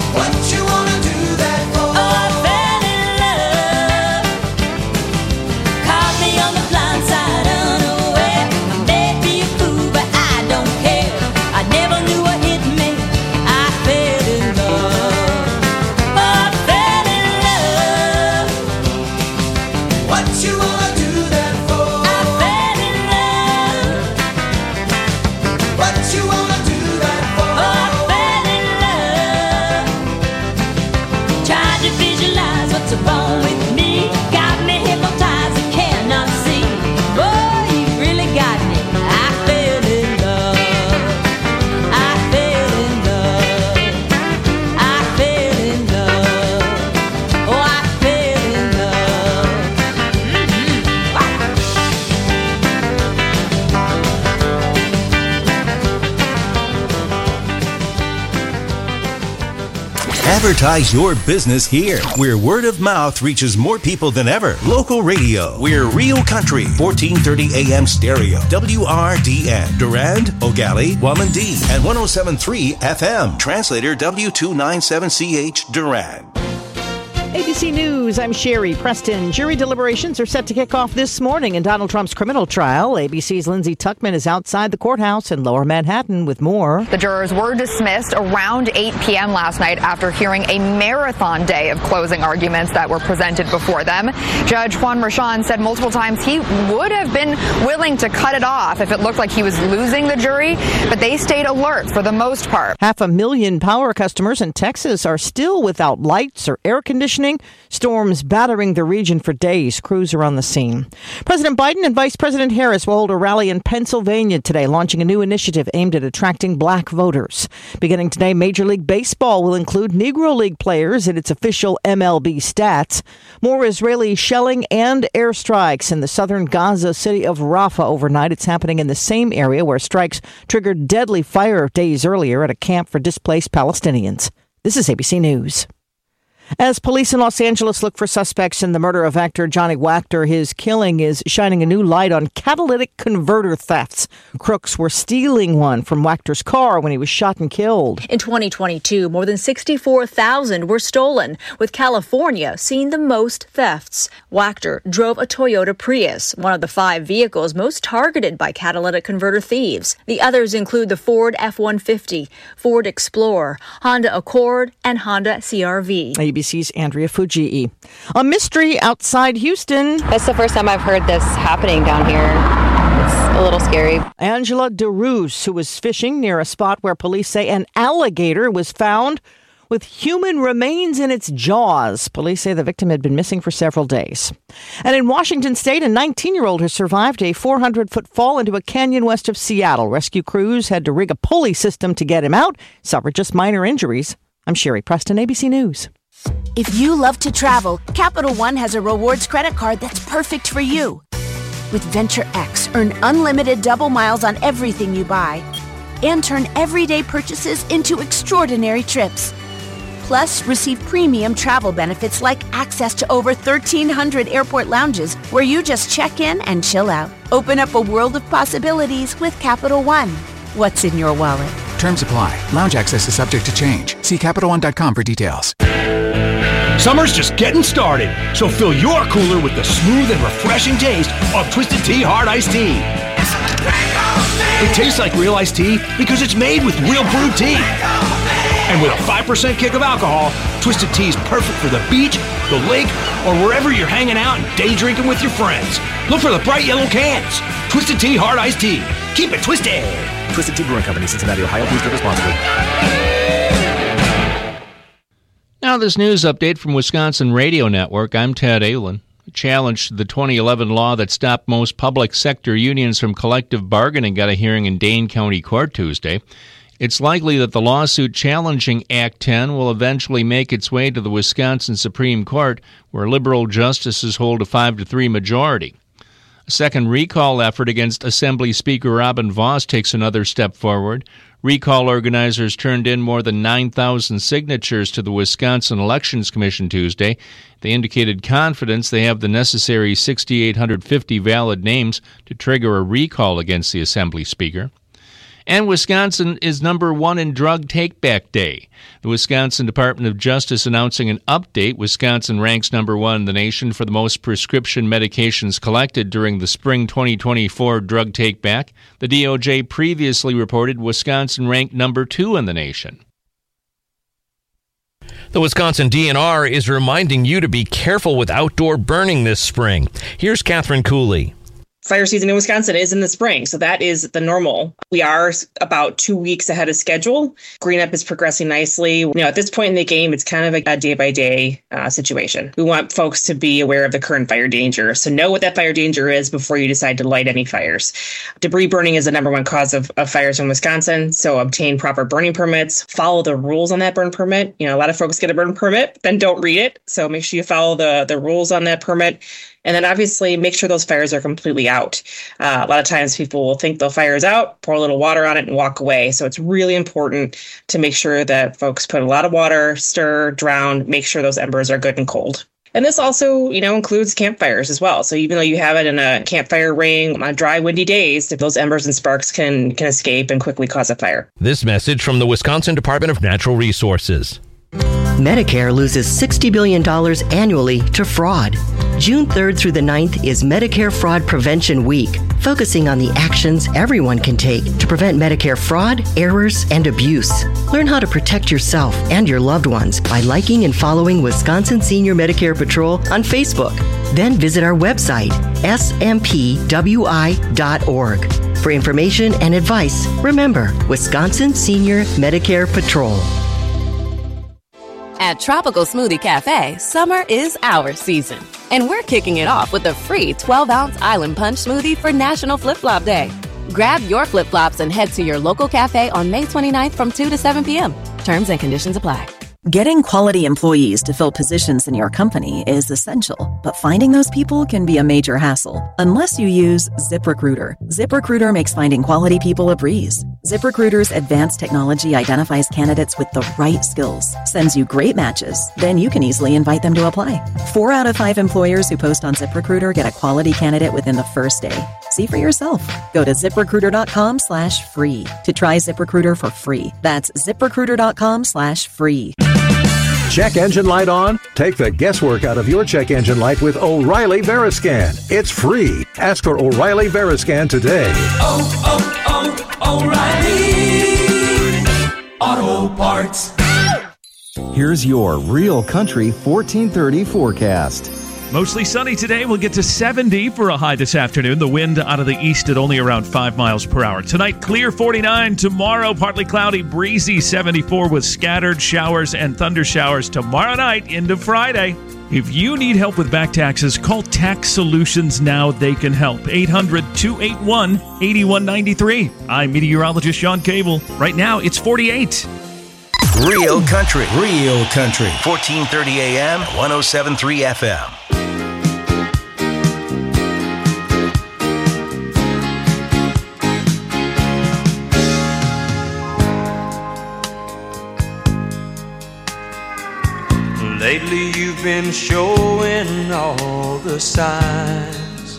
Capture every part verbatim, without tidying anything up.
What you wanna do that for? Oh, I fell in love. Caught me on the blind side unaware. I may be a fool, but I don't care. I never knew what hit me. I fell in love. Oh, I fell in love. What you wanna do that for? I fell in love. What you wanna do that for? Oh, I fell in love. Tried to visualize what's wrong with me. Got me hypnotized and cannot see. Boy, you really got me. I fell in love. I fell in love. I fell in love. Oh, I fell in love. Mm-hmm. Wow. Advertise your business here, where word of mouth reaches more people than ever. Local radio. We're Real Country, fourteen thirty A M stereo. W R D N. Durand, Ogali, Wamandee, and one oh seven point three F M. Translator W two ninety-seven C H Durand. A B C News, I'm Sherry Preston. Jury deliberations are set to kick off this morning in Donald Trump's criminal trial. A B C's Lindsay Tuckman is outside the courthouse in Lower Manhattan with more. The jurors were dismissed around eight p.m. last night after hearing a marathon day of closing arguments that were presented before them. Judge Juan Merchan said multiple times he would have been willing to cut it off if it looked like he was losing the jury, but they stayed alert for the most part. Half a million power customers in Texas are still without lights or air conditioning. Storms battering the region for days. Crews are on the scene. President Biden and Vice President Harris will hold a rally in Pennsylvania today, launching a new initiative aimed at attracting black voters. Beginning today, Major League Baseball will include Negro League players in its official M L B stats. More Israeli shelling and airstrikes in the southern Gaza city of Rafah overnight. It's happening in the same area where strikes triggered deadly fire days earlier at a camp for displaced Palestinians. This is A B C News. As police in Los Angeles look for suspects in the murder of actor Johnny Wachter, his killing is shining a new light on catalytic converter thefts. Crooks were stealing one from Wachter's car when he was shot and killed. In twenty twenty-two, more than sixty-four thousand were stolen, with California seeing the most thefts. Wachter drove a Toyota Prius, one of the five vehicles most targeted by catalytic converter thieves. The others include the Ford F one fifty, Ford Explorer, Honda Accord, and Honda C R V. A B C's Andrea Fujii. A mystery outside Houston. That's the first time I've heard this happening down here. It's a little scary. Angela DeRuse, who was fishing near a spot where police say an alligator was found with human remains in its jaws. Police say the victim had been missing for several days. And in Washington State, a nineteen-year-old has survived a four hundred foot fall into a canyon west of Seattle. Rescue crews had to rig a pulley system to get him out. Suffered just minor injuries. I'm Sherry Preston, A B C News. If you love to travel, Capital One has a rewards credit card that's perfect for you. With Venture X, earn unlimited double miles on everything you buy and turn everyday purchases into extraordinary trips. Plus, receive premium travel benefits like access to over thirteen hundred airport lounges where you just check in and chill out. Open up a world of possibilities with Capital One. What's in your wallet? Terms apply. Lounge access is subject to change. See Capital One dot com for details. Summer's just getting started, so fill your cooler with the smooth and refreshing taste of Twisted Tea Hard Iced Tea. It tastes like real iced tea because it's made with real brewed tea. And with a five percent kick of alcohol, Twisted Tea is perfect for the beach, the lake, or wherever you're hanging out and day drinking with your friends. Look for the bright yellow cans. Twisted Tea Hard Iced Tea. Keep it twisted. Twisted Tea Brewing Company, Cincinnati, Ohio. Please drink responsibly. Now this news update from Wisconsin Radio Network. I'm Ted Ahlin. A challenge to the twenty eleven law that stopped most public sector unions from collective bargaining got a hearing in Dane County Court Tuesday. It's likely that the lawsuit challenging Act ten will eventually make its way to the Wisconsin Supreme Court, where liberal justices hold a five to three majority. A second recall effort against Assembly Speaker Robin Vos takes another step forward. Recall organizers turned in more than nine thousand signatures to the Wisconsin Elections Commission Tuesday. They indicated confidence they have the necessary six thousand eight hundred fifty valid names to trigger a recall against the Assembly Speaker. And Wisconsin is number one in Drug Take-Back Day. The Wisconsin Department of Justice announcing an update. Wisconsin ranks number one in the nation for the most prescription medications collected during the spring twenty twenty-four Drug Take-Back. The D O J previously reported Wisconsin ranked number two in the nation. The Wisconsin D N R is reminding you to be careful with outdoor burning this spring. Here's Catherine Cooley. Fire season in Wisconsin is in the spring, so that is the normal. We are about two weeks ahead of schedule. Green up is progressing nicely. You know, at this point in the game, it's kind of a day-by-day uh, situation. We want folks to be aware of the current fire danger, so know what that fire danger is before you decide to light any fires. Debris burning is the number one cause of, of fires in Wisconsin, so obtain proper burning permits. Follow the rules on that burn permit. You know, a lot of folks get a burn permit, then don't read it, so make sure you follow the, the rules on that permit. And then obviously make sure those fires are completely out. Uh, a lot of times people will think the fire is out, pour a little water on it and walk away. So it's really important to make sure that folks put a lot of water, stir, drown, make sure those embers are good and cold. And this also, you know, includes campfires as well. So even though you have it in a campfire ring on dry, windy days, those embers and sparks can, can escape and quickly cause a fire. This message from the Wisconsin Department of Natural Resources. Medicare loses sixty billion dollars annually to fraud. June third through the ninth is Medicare Fraud Prevention Week, focusing on the actions everyone can take to prevent Medicare fraud, errors, and abuse. Learn how to protect yourself and your loved ones by liking and following Wisconsin Senior Medicare Patrol on Facebook. Then visit our website, S M P W I dot org. For information and advice, remember Wisconsin Senior Medicare Patrol. At Tropical Smoothie Cafe, summer is our season. And we're kicking it off with a free twelve-ounce Island Punch smoothie for National Flip Flop Day. Grab your flip-flops and head to your local cafe on May twenty-ninth from two to seven p.m. Terms and conditions apply. Getting quality employees to fill positions in your company is essential, but finding those people can be a major hassle unless you use ZipRecruiter. ZipRecruiter makes finding quality people a breeze. ZipRecruiter's advanced technology identifies candidates with the right skills, sends you great matches, then you can easily invite them to apply. Four out of five employers who post on ZipRecruiter get a quality candidate within the first day. See for yourself. Go to ZipRecruiter.com slash free to try ZipRecruiter for free. That's ZipRecruiter.com slash free. Check engine light on? Take the guesswork out of your check engine light with O'Reilly Veriscan. It's free. Ask for O'Reilly Veriscan today. Oh, oh, oh, O'Reilly Auto Parts. Here's your Real Country fourteen thirty forecast. Mostly sunny today. We'll get to seventy for a high this afternoon. The wind out of the east at only around five miles per hour. Tonight, clear forty-nine. Tomorrow, partly cloudy, breezy seventy-four with scattered showers and thunder showers tomorrow night into Friday. If you need help with back taxes, call Tax Solutions now. They can help. eight hundred, two eight one, eight one nine three. I'm meteorologist Sean Cable. Right now, it's forty-eight. Real Country. Real Country. fourteen thirty A M, one oh seven point three F M. Lately you've been showing all the signs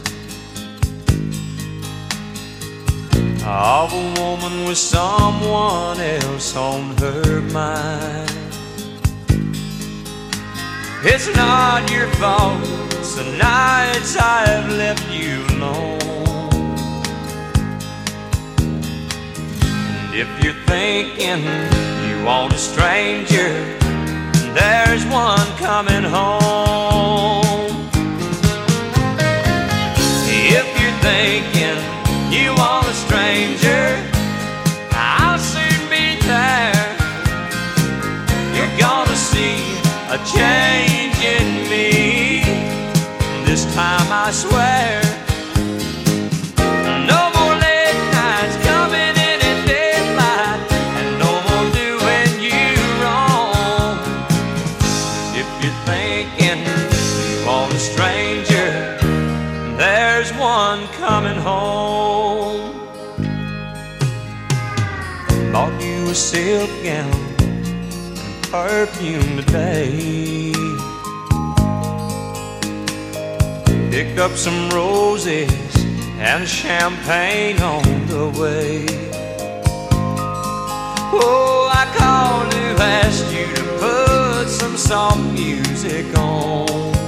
of a woman with someone else on her mind. It's not your fault, it's the nights I've left you alone. And if you're thinking you want a stranger, there's one coming home. If you're thinking you want a stranger, I'll soon be there. You're gonna see a change in me. This time I swear. No more late nights coming in at daylight, and no more doing you wrong. If you're thinking you want a stranger, there's one coming home. Bought you a silk gown and perfume today. Picked up some roses and champagne on the way. Oh, I called to ask you to put some soft music on.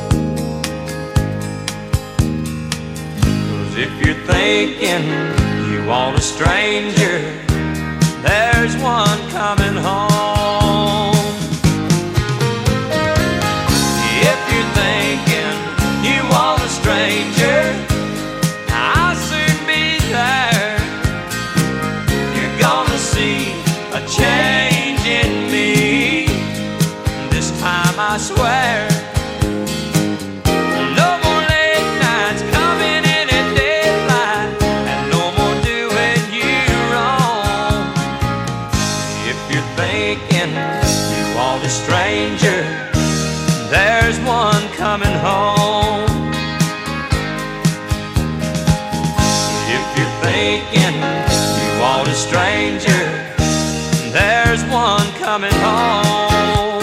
'Cause if you're thinking you want a stranger, there's one coming home. If you're thinking you want a stranger, I'll soon be there. You're gonna see a change in me. This time I swear. No more late nights coming in at daylight, and no more doing you wrong. If you're thinking you want a stranger, there's one coming home. If you're thinking you want a stranger, there's one coming home.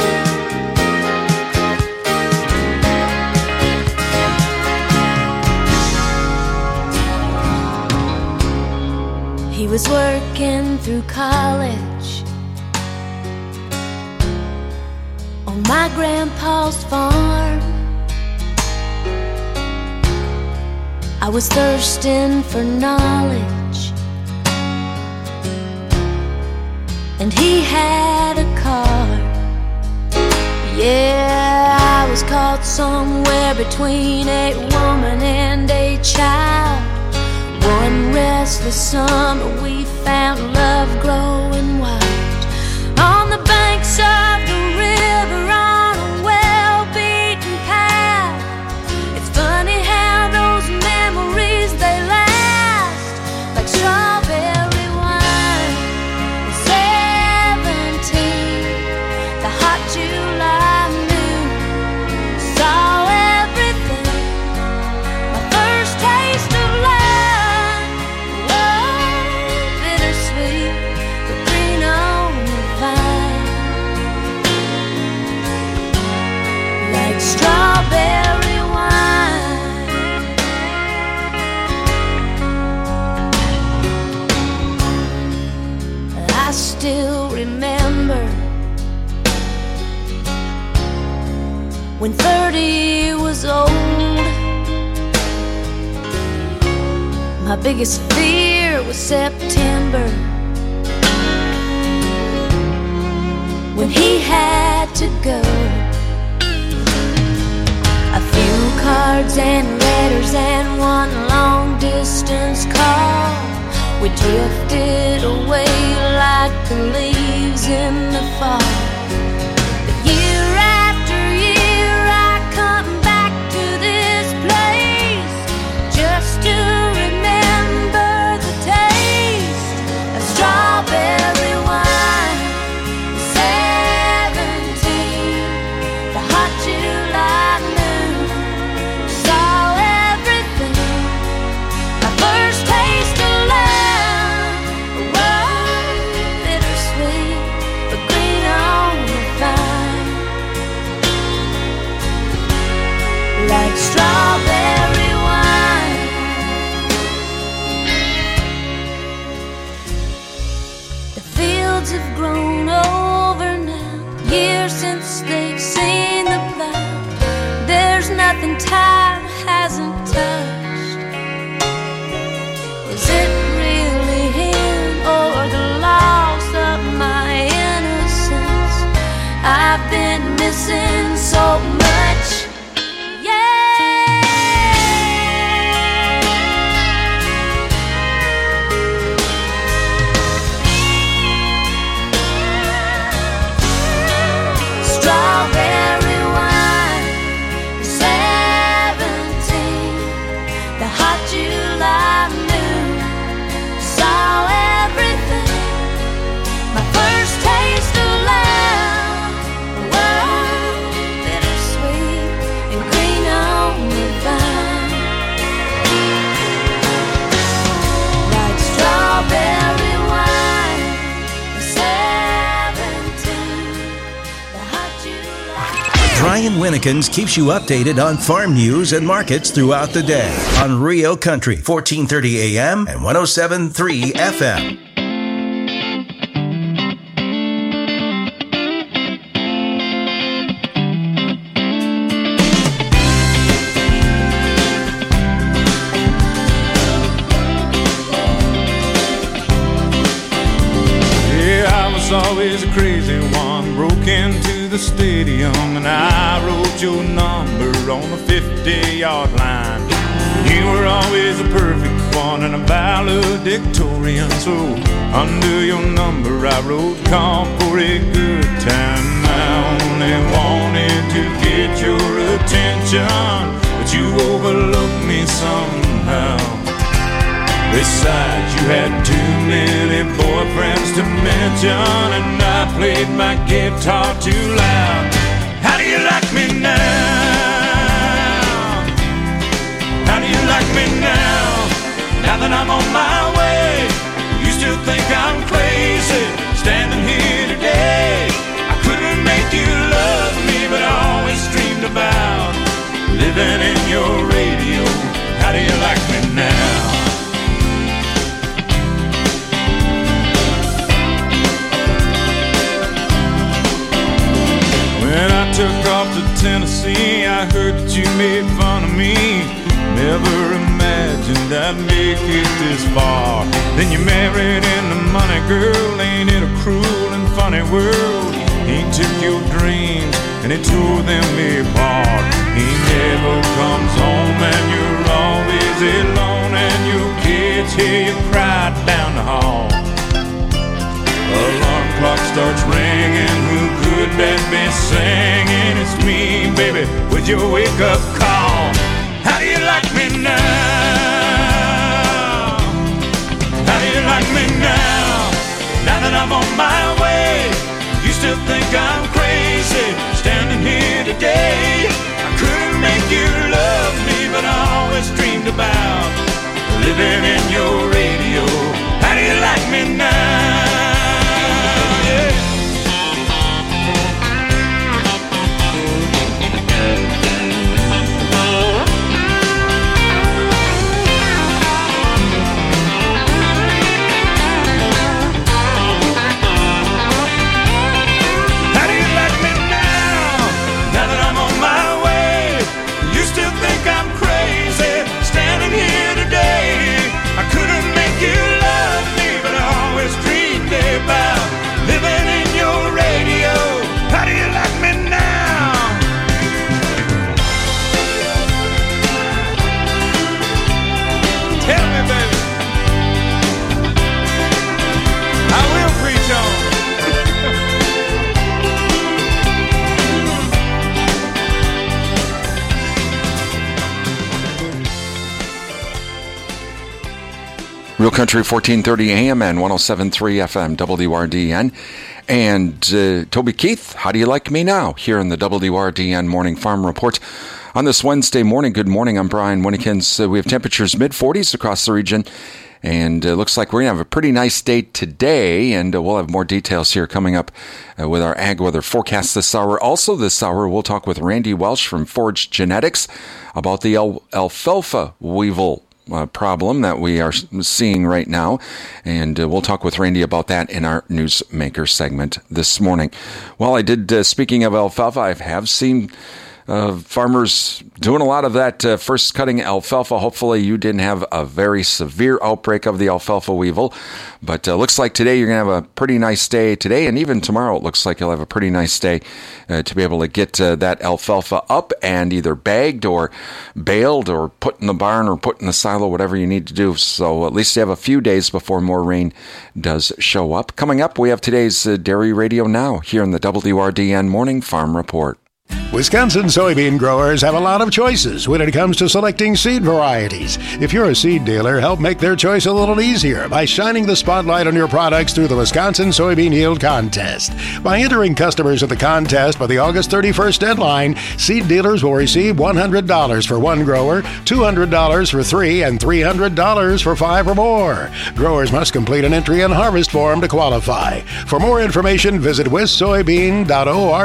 He was working through college on my grandpa's farm. I was thirsting for knowledge, and he had a car. Yeah, I was caught somewhere between a woman and a child. One restless summer we found love growing wild on the banks of the river on a well-beaten path. It's funny how those memories, they last like strawberry wine. Seventeen, the hot July noon, saw everything. My first taste of love, oh, bittersweet, but green on the vine, like strawberry wine. I still remember when thirty was old. My biggest fear was September, when he had to go. A few cards and letters and one long distance call. We drifted away like the leaves in the fall. But year after year I come back to this place just to remember the taste of strawberry wine. Seventeen, the hot July noon, saw everything. My first taste of love, oh, bittersweet, but green on the vine, like strawberry wine. The fields have grown over now, years since they've seen the plow. There's nothing time hasn't touched. Is it really him or the loss of my innocence? I've been missing so much. Strawberry wine, seventeen, the hot July noon, saw everything. My first taste of love, oh, bittersweet and green on the vine, like strawberry wine, seventeen, the hot July. Brian Winnikins keeps you updated on farm news and markets throughout the day on Rio Country, fourteen thirty A M and one oh seven point three F M. always a crazy one. Broke into the stadium and I wrote your number on the fifty-yard line. You were always a perfect one and a valedictorian. So under your number I wrote, call for a good time. I only wanted to get your attention, but you overlooked me somehow. Besides, you had too many boyfriends to mention, and I played my guitar too loud. How do you like me now? How do you like me now? Now that I'm on my way, you still think I'm crazy, standing here today. I couldn't make you love me, but I always dreamed about living in your radio. How do you like me now? When I took off to Tennessee, I heard that you made fun of me. Never imagined I'd make it this far. Then you married into money, girl. Ain't it a cruel and funny world? He took your dreams and he tore them apart. He never comes home and you're always alone, and your kids hear you cry down the hall. Alarm clock starts ringing, who could that be singing? It's me, baby, with your wake-up call. How do you like me now? How do you like me now? Now that I'm on my way, you still think I'm crazy, standing here today. I couldn't make you love me, but I always dreamed about living in your radio. How do you like me now? Real Country fourteen thirty A M and one oh seven point three F M, W R D N. And uh, Toby Keith, how do you like me now? Here in the W R D N Morning Farm Report. On this Wednesday morning, good morning, I'm Brian Winnikins. Uh, we have temperatures mid forties across the region. And it uh, looks like we're going to have a pretty nice day today, and uh, we'll have more details here coming up uh, with our ag weather forecast this hour. Also this hour, we'll talk with Randy Welsh from Forage Genetics about the al- alfalfa weevil Uh, problem that we are seeing right now, and uh, we'll talk with Randy about that in our Newsmaker segment this morning. Well, I did, uh, speaking of alfalfa, I have seen uh, farmers doing a lot of that uh, first cutting alfalfa. Hopefully you didn't have a very severe outbreak of the alfalfa weevil, but uh, looks like today you're going to have a pretty nice day today, and even tomorrow it looks like you'll have a pretty nice day uh, to be able to get uh, that alfalfa up and either bagged or baled or put in the barn or put in the silo, whatever you need to do. So at least you have a few days before more rain does show up. Coming up, we have today's uh, Dairy Radio Now here in the W R D N Morning Farm Report. Wisconsin soybean growers have a lot of choices when it comes to selecting seed varieties. If you're a seed dealer, help make their choice a little easier by shining the spotlight on your products through the Wisconsin Soybean Yield Contest. By entering customers at the contest by the August thirty-first deadline, seed dealers will receive one hundred dollars for one grower, two hundred dollars for three, and three hundred dollars for five or more. Growers must complete an entry and harvest form to qualify. For more information, visit wis soybean dot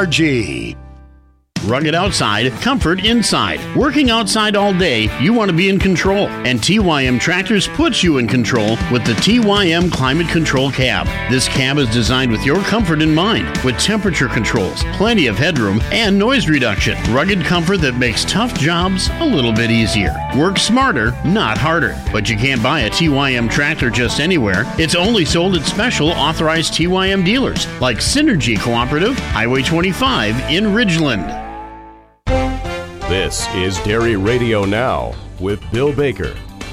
org. Rugged outside, comfort inside. Working outside all day, you want to be in control. And T Y M Tractors puts you in control with the T Y M Climate Control Cab. This cab is designed with your comfort in mind, with temperature controls, plenty of headroom, and noise reduction. Rugged comfort that makes tough jobs a little bit easier. Work smarter, not harder. But you can't buy a T Y M tractor just anywhere. It's only sold at special authorized T Y M dealers like Synergy Cooperative, Highway twenty-five in Ridgeland. This is Dairy Radio Now with Bill Baker.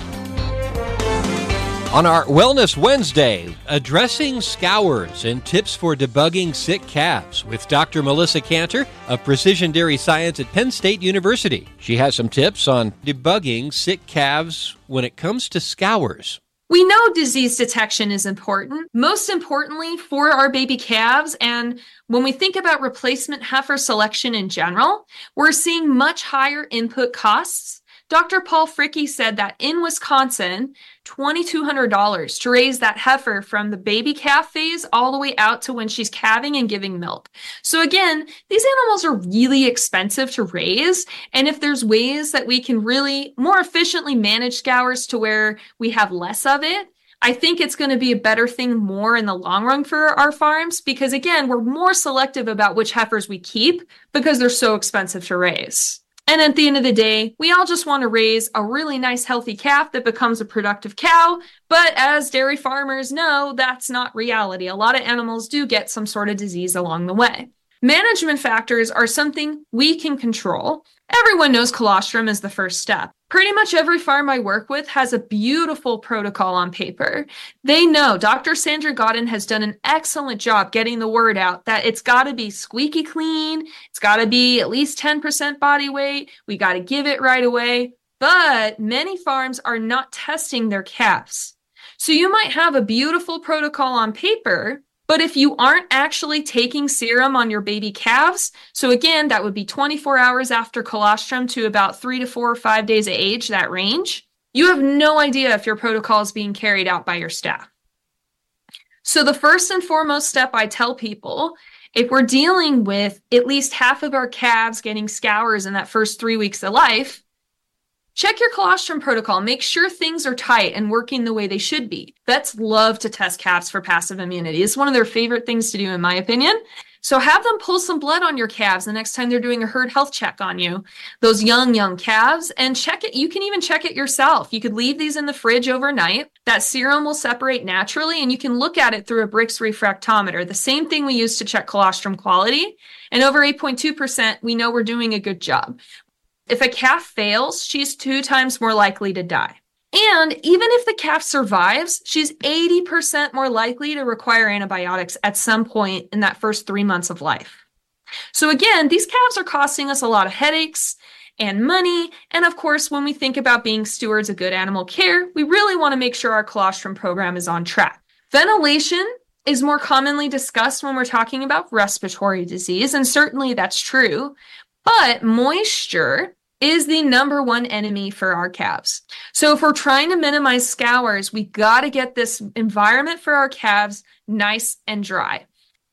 On our Wellness Wednesday, addressing scours and tips for debugging sick calves with Doctor Melissa Cantor of Precision Dairy Science at Penn State University. She has some tips on debugging sick calves when it comes to scours. We know disease detection is important, most importantly for our baby calves. And when we think about replacement heifer selection in general, we're seeing much higher input costs. Doctor Paul Fricke said that in Wisconsin, two thousand two hundred dollars to raise that heifer from the baby calf phase all the way out to when she's calving and giving milk. So again, these animals are really expensive to raise. And if there's ways that we can really more efficiently manage scours to where we have less of it, I think it's going to be a better thing more in the long run for our farms because, again, we're more selective about which heifers we keep because they're so expensive to raise. And at the end of the day, we all just want to raise a really nice, healthy calf that becomes a productive cow. But as dairy farmers know, that's not reality. A lot of animals do get some sort of disease along the way. Management factors are something we can control. Everyone knows colostrum is the first step. Pretty much every farm I work with has a beautiful protocol on paper. They know Doctor Sandra Godden has done an excellent job getting the word out that it's got to be squeaky clean. It's got to be at least ten percent body weight. We got to give it right away. But many farms are not testing their calves. So you might have a beautiful protocol on paper, but if you aren't actually taking serum on your baby calves, so again, that would be twenty-four hours after colostrum to about three to four or five days of age, that range, you have no idea if your protocol is being carried out by your staff. So the first and foremost step I tell people, if we're dealing with at least half of our calves getting scours in that first three weeks of life, check your colostrum protocol. Make sure things are tight and working the way they should be. Vets love to test calves for passive immunity. It's one of their favorite things to do, in my opinion. So have them pull some blood on your calves the next time they're doing a herd health check on you, those young, young calves, and check it. You can even check it yourself. You could leave these in the fridge overnight. That serum will separate naturally, and you can look at it through a Brix refractometer, the same thing we use to check colostrum quality. And over eight point two percent, we know we're doing a good job. If a calf fails, she's two times more likely to die. And even if the calf survives, she's eighty percent more likely to require antibiotics at some point in that first three months of life. So again, these calves are costing us a lot of headaches and money. And of course, when we think about being stewards of good animal care, we really want to make sure our colostrum program is on track. Ventilation is more commonly discussed when we're talking about respiratory disease, and certainly that's true. But moisture is the number one enemy for our calves. So if we're trying to minimize scours, we got to get this environment for our calves nice and dry.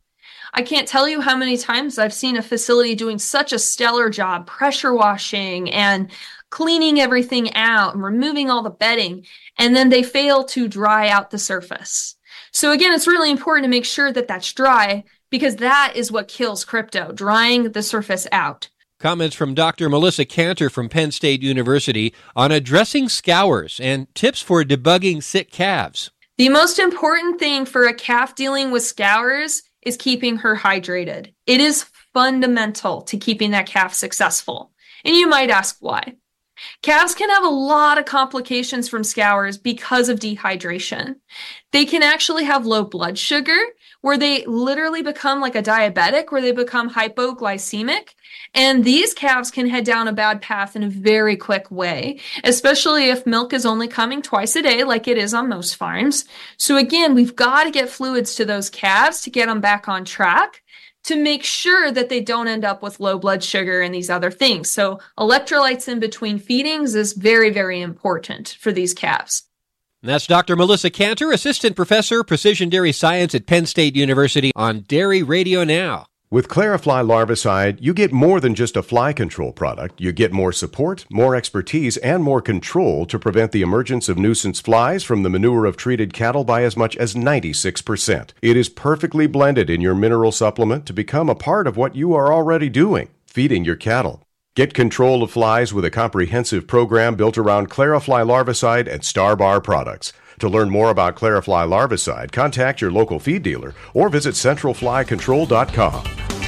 I can't tell you how many times I've seen a facility doing such a stellar job pressure washing and cleaning everything out and removing all the bedding, and then they fail to dry out the surface. So again, it's really important to make sure that that's dry because that is what kills crypto, drying the surface out. Comments from Doctor Melissa Cantor from Penn State University on addressing scours and tips for debugging sick calves. The most important thing for a calf dealing with scours is keeping her hydrated. It is fundamental to keeping that calf successful. And you might ask why. Calves can have a lot of complications from scours because of dehydration. They can actually have low blood sugar, where they literally become like a diabetic, where they become hypoglycemic. And these calves can head down a bad path in a very quick way, especially if milk is only coming twice a day like it is on most farms. So again, we've got to get fluids to those calves to get them back on track, to make sure that they don't end up with low blood sugar and these other things. So electrolytes in between feedings is very, very important for these calves. That's Doctor Melissa Cantor, Assistant Professor, Precision Dairy Science at Penn State University on Dairy Radio Now. With Clarifly Larvicide, you get more than just a fly control product. You get more support, more expertise, and more control to prevent the emergence of nuisance flies from the manure of treated cattle by as much as ninety-six percent. It is perfectly blended in your mineral supplement to become a part of what you are already doing, feeding your cattle. Get control of flies with a comprehensive program built around Clarifly Larvicide and Starbar products. To learn more about Clarifly Larvicide, contact your local feed dealer or visit central fly control dot com.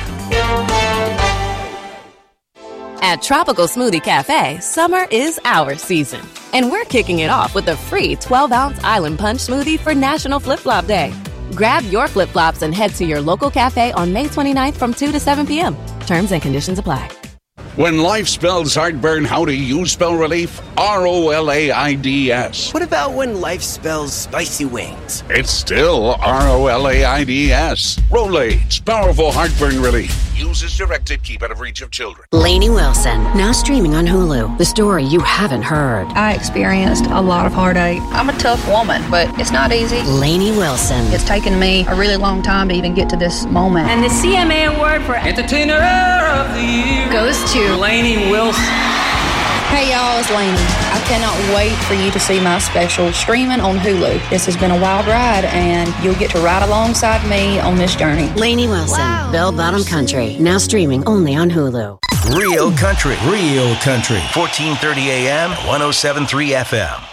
At Tropical Smoothie Cafe, summer is our season. And we're kicking it off with a free twelve-ounce Island Punch smoothie for National Flip Flop Day. Grab your flip-flops and head to your local cafe on May twenty-ninth from two to seven p.m. Terms and conditions apply. When life spells heartburn, how do you spell relief? R O L A I D S. What about when life spells spicy wings? It's still R O L A I D S. Rolaids, powerful heartburn relief. Use as directed, keep out of reach of children. Lainey Wilson, now streaming on Hulu. The story you haven't heard. I experienced a lot of heartache. I'm a tough woman, but it's not easy. Lainey Wilson. It's taken me a really long time to even get to this moment. And the C M A Award for Entertainer of the Year goes to Lainey Wilson. Hey y'all, it's Lainey. I cannot wait for you to see my special streaming on Hulu. This has been a wild ride, and you'll get to ride alongside me on this journey. Lainey Wilson, wow. Bell Bottom Country, now streaming only on Hulu. Real country, real country. fourteen thirty A M, one oh seven point three F M.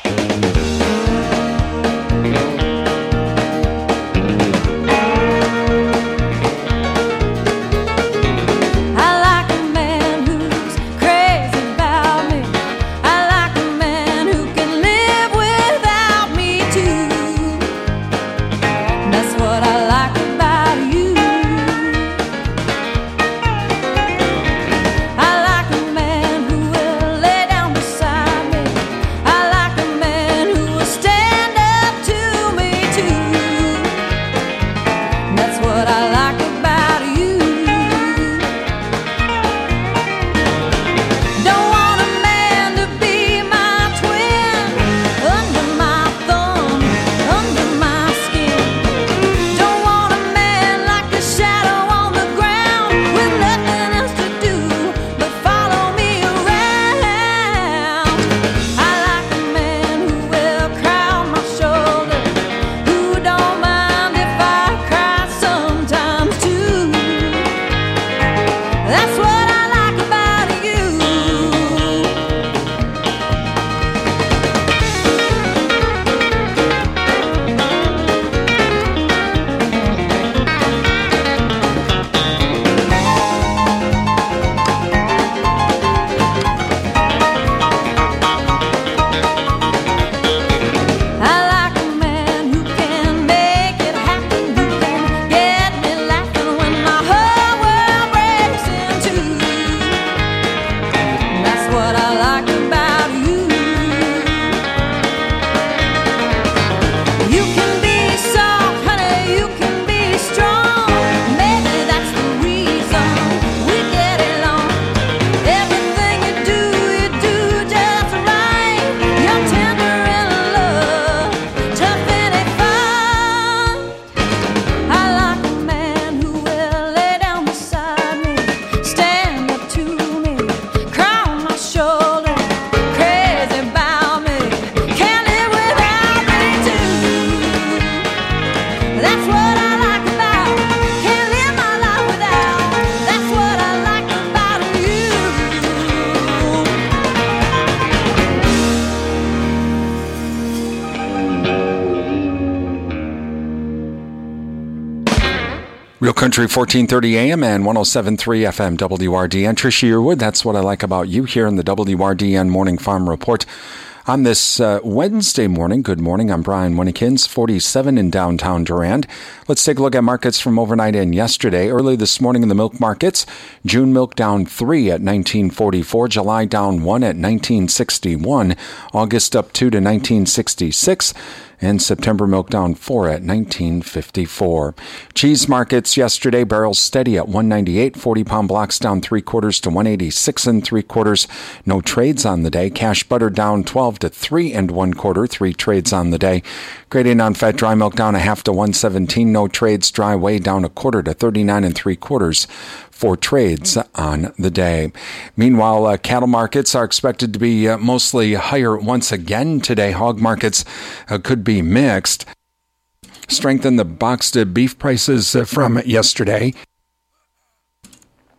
Real Country, fourteen thirty A M and one oh seven point three F M, W R D N. Tricia Yearwood, that's what I like about you here in the W R D N Morning Farm Report. On this uh, Wednesday morning, good morning, I'm Brian Winnekins, forty-seven in downtown Durand. Let's take a look at markets from overnight and yesterday. Early this morning in the milk markets, June milk down three at nineteen forty-four, July down one at nineteen sixty-one, August up two to nineteen sixty-six, and September milk down four at nineteen fifty-four. Cheese markets yesterday, barrels steady at one ninety-eight, forty-pound blocks down three quarters to one eighty-six and three quarters. No trades on the day. Cash butter down twelve to three and one quarter, three trades on the day. Grade A non-fat dry milk down a half to one seventeen, no trades. Dry whey down a quarter to thirty-nine and three quarters. Four trades on the day. Meanwhile, uh, cattle markets are expected to be uh, mostly higher once again today. Hog markets uh, could be mixed. Strength in the boxed beef prices uh, from yesterday.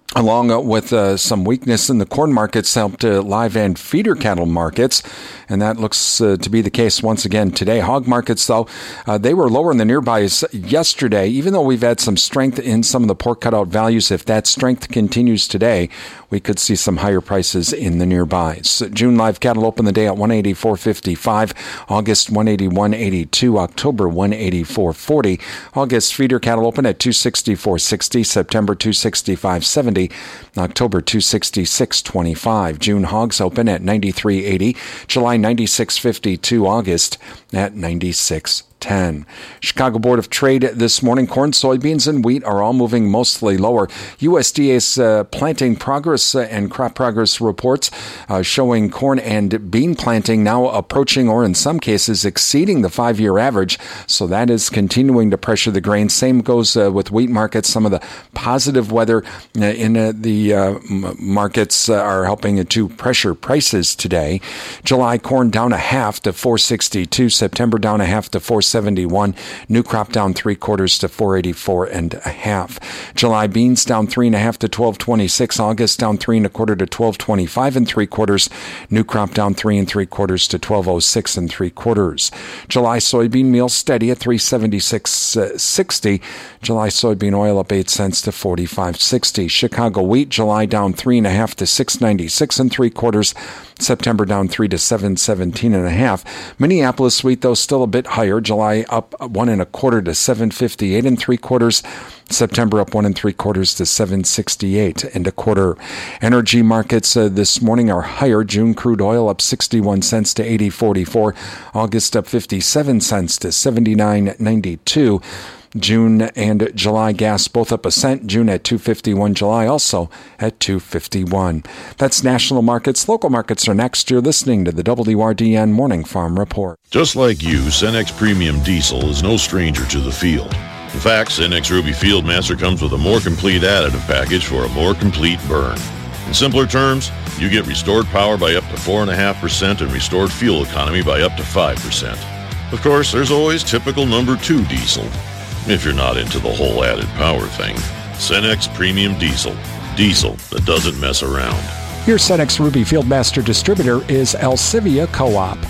along with uh, some weakness in the corn markets, helped uh, live and feeder cattle markets, and that looks uh, to be the case once again today. Hog markets, though, uh, they were lower in the nearbys yesterday, even though we've had some strength in some of the pork cutout values. If that strength continues today, we could see some higher prices in the nearbys. June live cattle open the day at one eighty-four fifty-five, August one eighty-one eighty-two, October one eighty-four forty, August feeder cattle open at two sixty-four sixty, September two sixty-five seventy, October two sixty-six twenty-five, June hogs open at ninety-three eighty, July ninety-six fifty-two, August at ninety-six ten. Chicago Board of Trade this morning, corn, soybeans, and wheat are all moving mostly lower. U S D A's uh, planting progress uh, and crop progress reports uh, showing corn and bean planting now approaching or in some cases exceeding the five-year average. So that is continuing to pressure the grain. Same goes uh, with wheat markets. Some of the positive weather uh, in uh, the uh, m- markets uh, are helping to pressure prices today. July corn down a half to four sixty-two. September down a half to four seventy-one. New crop down three quarters to four eighty-four and a half. July beans down three and a half to twelve twenty-six. August down three and a quarter to twelve twenty-five and three quarters. New crop down three and three quarters to twelve oh six and three quarters. July soybean meal steady at three seventy-six sixty. July soybean oil up eight cents to forty-five sixty. Chicago wheat July down three and a half to six ninety-six and three quarters. September down three to seven seventeen and a half. Minneapolis wheat though still a bit higher. July up one and a quarter to seven fifty-eight and three quarters. September up one and three quarters to seven sixty-eight and a quarter. Energy markets uh, this morning are higher. June crude oil up sixty-one cents to eighty forty-four. August up fifty-seven cents to seventy-nine ninety-two. June and July gas both up a cent. June at two fifty-one. July also at two fifty-one. That's national markets. Local markets are next. You're listening to the W R D N Morning Farm Report. Just like you, Cenex Premium Diesel is no stranger to the field. In fact, Cenex Ruby Fieldmaster comes with a more complete additive package for a more complete burn. In simpler terms, you get restored power by up to four point five percent and restored fuel economy by up to five percent. Of course, there's always typical number two diesel. If you're not into the whole added power thing, Cenex Premium Diesel. Diesel that doesn't mess around. Your Cenex Ruby Fieldmaster distributor is Alcivia Co-op.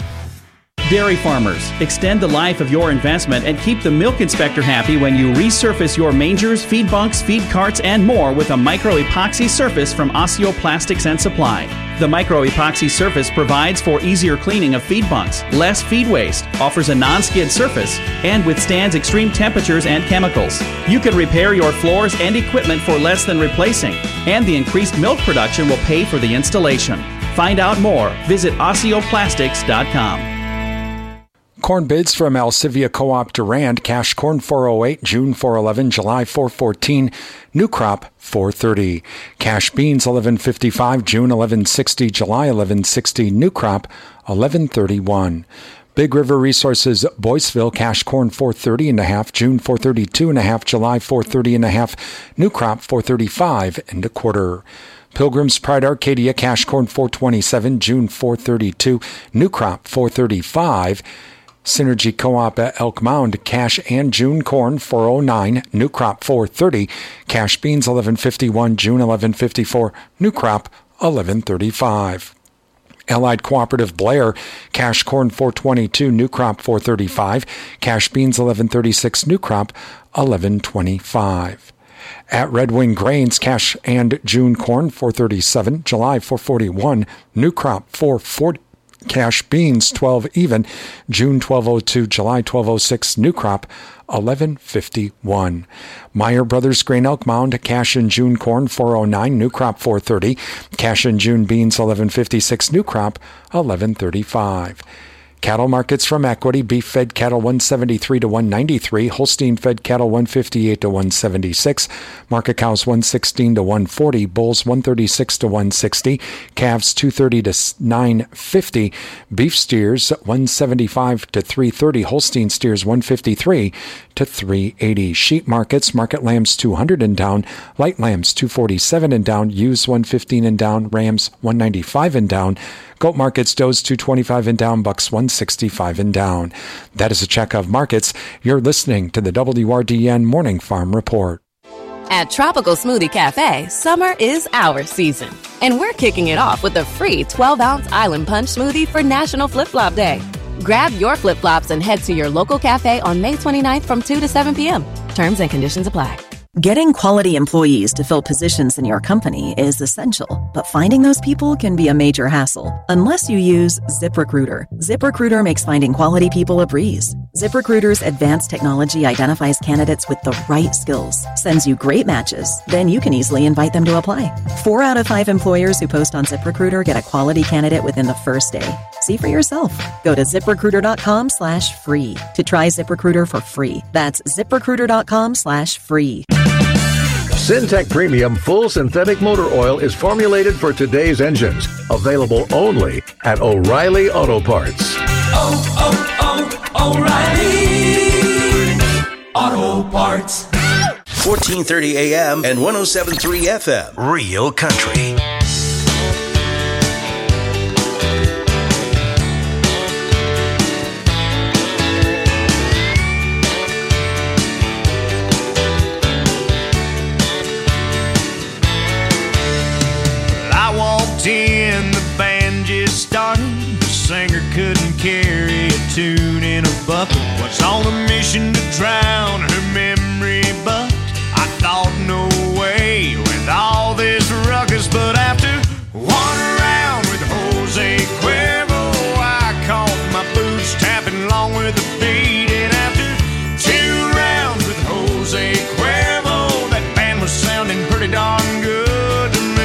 Dairy farmers, extend the life of your investment and keep the milk inspector happy when you resurface your mangers, feed bunks, feed carts, and more with a micro-epoxy surface from Osseo Plastics and Supply. The micro-epoxy surface provides for easier cleaning of feed bunks, less feed waste, offers a non-skid surface, and withstands extreme temperatures and chemicals. You can repair your floors and equipment for less than replacing, and the increased milk production will pay for the installation. Find out more. Visit osseo plastics dot com. Corn bids from Alcivia Co-op Durand. Cash corn four oh eight, June four eleven, July four fourteen, new crop four thirty. Cash beans eleven fifty-five, June eleven sixty, July eleven sixty, new crop eleven thirty-one. Big River Resources Boyceville, cash corn four thirty and a half, June four thirty-two and a half, July four thirty and a half, new crop four thirty-five and a quarter. Pilgrim's Pride Arcadia, cash corn four twenty-seven, June four thirty-two, new crop four thirty-five. Synergy Co-op at Elk Mound, cash and June corn four oh nine, new crop four thirty. Cash beans eleven fifty-one, June eleven fifty-four, new crop eleven thirty-five. Allied Cooperative Blair, cash corn four twenty-two, new crop four thirty-five. Cash beans eleven thirty-six, new crop eleven twenty-five. At Red Wing Grains, cash and June corn four thirty-seven, July four forty-one, new crop four forty. Cash beans twelve even, June twelve oh two, July twelve oh six, new crop eleven fifty-one. Meyer Brothers Grain Elk Mound, cash and June corn four oh nine, new crop four thirty. Cash and June beans eleven fifty-six, new crop eleven thirty-five. Cattle markets from Equity, beef fed cattle one seventy-three to one ninety-three, Holstein fed cattle one fifty-eight to one seventy-six, market cows one sixteen to one forty, bulls one thirty-six to one sixty, calves two thirty to nine fifty, beef steers one seventy-five to three thirty, Holstein steers one fifty-three to three eighty. Sheep markets, market lambs two hundred and down, light lambs two forty-seven and down, ewes one fifteen and down, rams one ninety-five and down, goat markets, does two twenty-five and down, bucks one sixty-five and down. That is a check of markets. You're listening to the W R D N Morning Farm Report. At Tropical Smoothie Cafe, summer is our season. And we're kicking it off with a free twelve-ounce Island Punch smoothie for National Flip Flop Day. Grab your flip-flops and head to your local cafe on May twenty-ninth from two to seven p.m. Terms and conditions apply. Getting quality employees to fill positions in your company is essential, but finding those people can be a major hassle unless you use ZipRecruiter. ZipRecruiter makes finding quality people a breeze. ZipRecruiter's advanced technology identifies candidates with the right skills, sends you great matches, then you can easily invite them to apply. Four out of five employers who post on ZipRecruiter get a quality candidate within the first day. See for yourself. Go to ZipRecruiter.com slash free to try ZipRecruiter for free. That's ZipRecruiter.com slash free. Syntec Premium Full Synthetic Motor Oil is formulated for today's engines. Available only at O'Reilly Auto Parts. Oh, oh, oh, O'Reilly Auto Parts. fourteen thirty A M and one oh seven point three F M. Real Country. In the band just started, the singer couldn't carry a tune in a bucket. Was on a mission to drown her memory, but I thought no way with all this ruckus. But after one round with Jose Cuervo, I caught my boots tapping along with the beat. And after two rounds with Jose Cuervo, that band was sounding pretty darn good to me.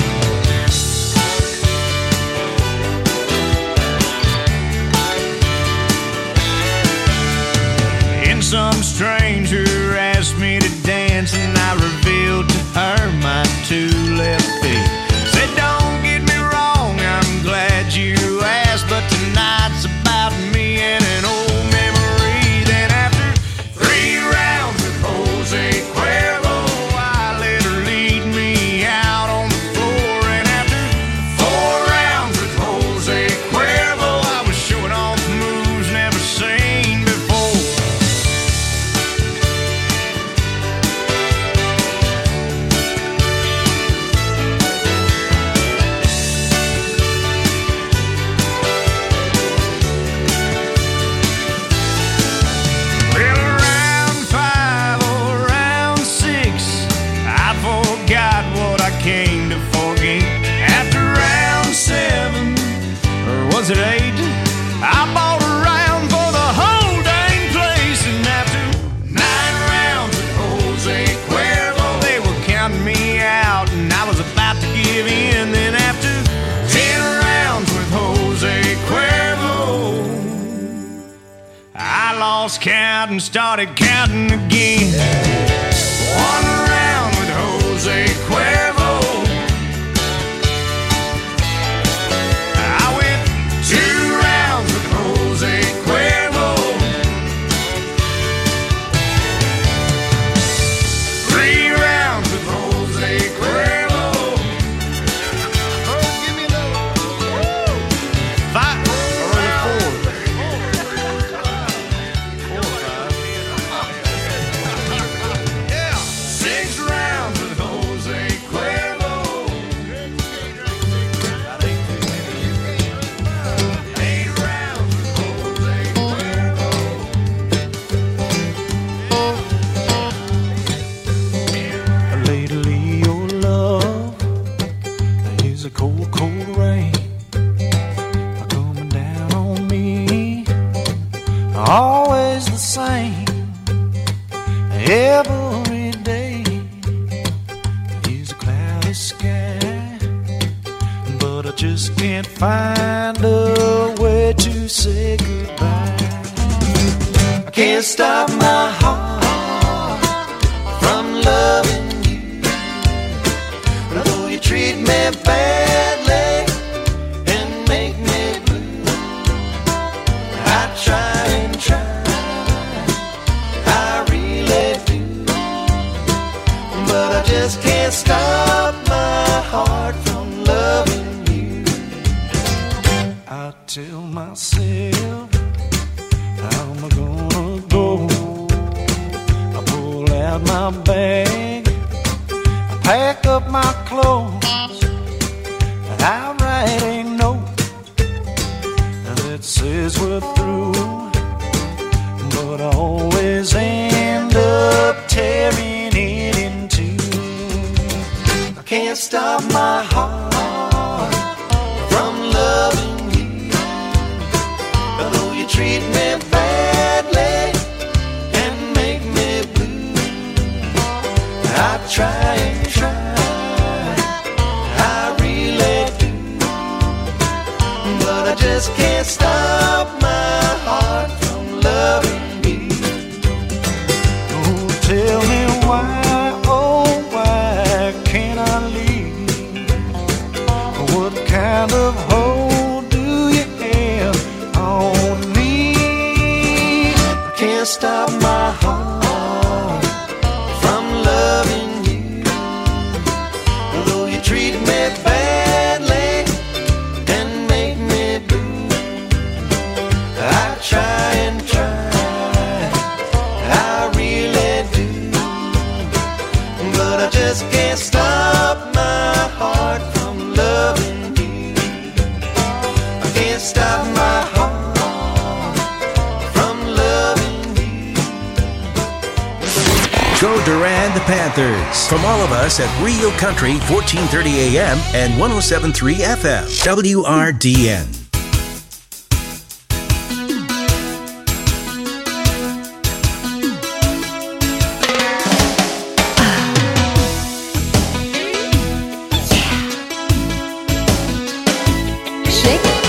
Some stranger asked me to dance, and I revealed to her my two left feet. Said, don't get me wrong, I'm glad you asked, but tonight's about me and an old memory. Then after three rounds with Jose Cuervo, I let her lead me out on the floor. And after four rounds with Jose Cuervo, I was showing off moves never seen before. Came to forget. After round seven, or was it eight, I bought a round for the whole dang place. And after nine rounds with Jose Cuervo, they were counting me out, and I was about to give in. Then after ten rounds with Jose Cuervo, I lost count and started counting again. One round with Jose Cuervo, always the same every day. There's a cloudy sky, but I just can't find a way to say goodbye. I can't stop my heart from loving you, though you treat me badly and make me blue. I try and try, I really do, but I just can't stop my heart from loving you. I tell myself, how am I gonna go? I pull out my bag my heart from loving you. Although you treat me badly and make me blue, I try and try, I really do, but I just can't stop my heart from loving you. Oh, tell me why, oh why can't I leave? What kind of hold do you have on me? I can't stop my heart from loving you. Although you treat me badly and make me blue, I try and try, I really do, but I just can't stop my heart from loving you. I can't stop my heart from loving you. Go Duran the Panthers. From all of us at Rio Country, fourteen thirty A M and one oh seven point three F M, W R D N. Shake it.